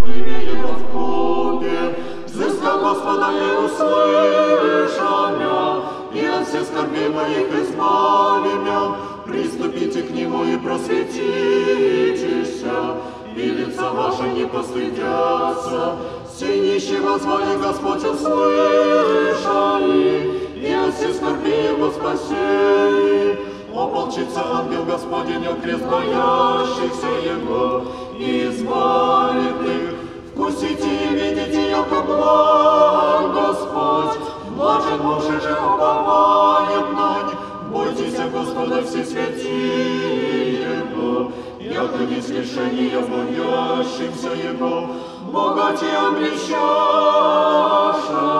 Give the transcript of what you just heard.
имя Его в купе, взыска Господа и услыша мя, и от всех скорбей моих избави мя. Приступите к Нему и просветитеся, и лица ваши не постыдятся. Сей нищего звали Господь услышали, и от всех скорбей Его спасели. Ополчится ангел Господень от крест боящихся Его, и избавит их. Вкусите и видите, яко благ Господь, блажен муж и же уповает на них. Бойтесь Господа все святые Его, яко не слишение боящимся Его, богатей облещаша.